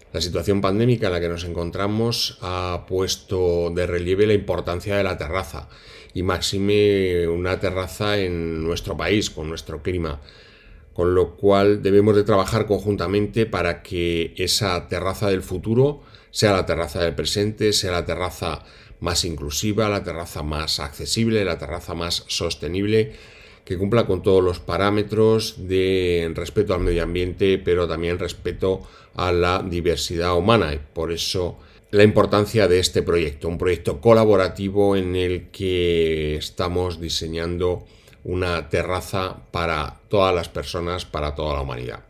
La situación pandémica en la que nos encontramos ha puesto de relieve la importancia de la terraza y máxime una terraza en nuestro país, con nuestro clima, con lo cual debemos de trabajar conjuntamente para que esa terraza del futuro sea la terraza del presente, sea la terraza más inclusiva, la terraza más accesible, la terraza más sostenible, que cumpla con todos los parámetros de respeto al medio ambiente, pero también respeto a la diversidad humana. Y por eso la importancia de este proyecto, un proyecto colaborativo en el que estamos diseñando una terraza para todas las personas, para toda la humanidad.